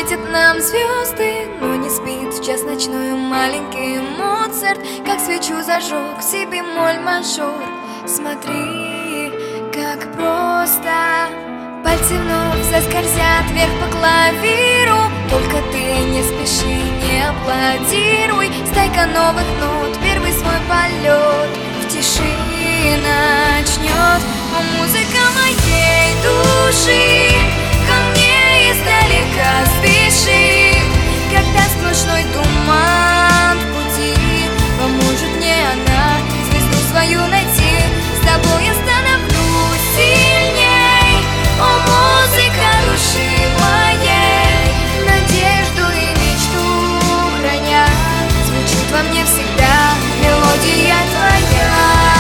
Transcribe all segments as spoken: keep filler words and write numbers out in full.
Светят нам звезды, но не спит в час ночной маленький Моцарт. Как свечу зажег себе моль мажор. Смотри, как просто пальцы вновь заскользят вверх по клавиру. Только ты не спеши, не аплодируй. Стайка новых нот, первый свой полет в тиши начнет. О, музыка моей души, ко мне издалека спеши. Когда сплошной туман в пути, поможет мне она звезду свою найти. С тобой я становлюсь сильней. О, музыка души моей, надежду и мечту храня, звучит во мне всегда мелодия твоя.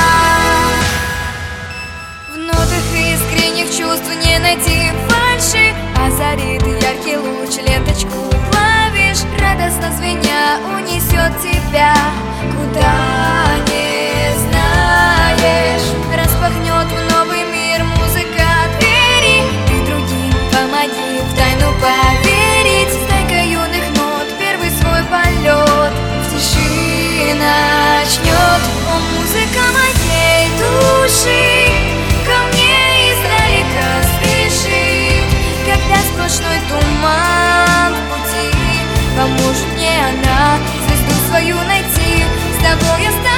В нотах искренних чувств не найти фальши, озарит яркий луч ленточку клавиш. Радостно звеня унесет тебя куда не знаешь. Распахнет в новый мир музыка двери. Ты другим помоги в тайну поверить. Стайка юных нот, первый свой полет в тиши начнет. О, музыка моей души, ко мне издалека спеши. Когда сплошной туман в пути, поможет мне она звезду свою найти. С тобой я стану